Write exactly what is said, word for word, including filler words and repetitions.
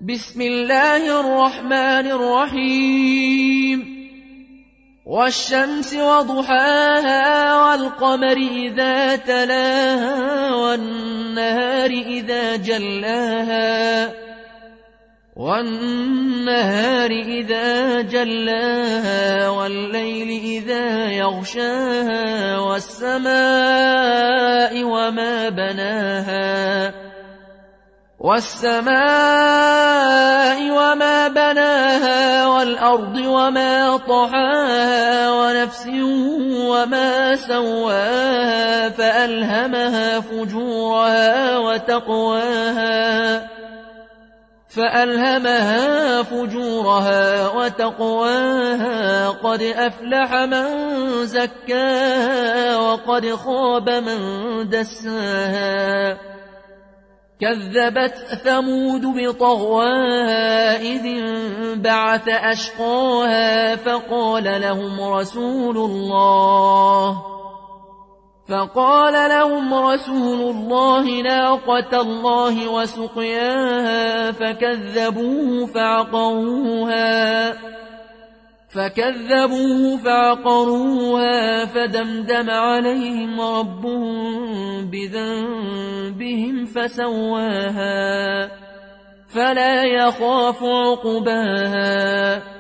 بسم الله الرحمن الرحيم والشمس وضحاها والقمر إذا تلاها والنهار إذا جلاها والنهار إذا جلاها والليل إذا يغشاها والسماء وما بناها والسماء وما بناها والأرض وما طحاها ونفس وما سواها فألهمها فجورها وتقواها فألهمها فجورها وتقواها قد أفلح من زكاها وقد خاب من دساها كذبت ثمود بطغواها إذ انبعث أشقاها فقال لهم رسول الله فقال لهم رسول الله ناقة الله وسقياها فكذبوه فعقروها فكذبوه فعقروها فدمدم عليهم ربهم بذنبهم فسواها فلا يخاف عقباها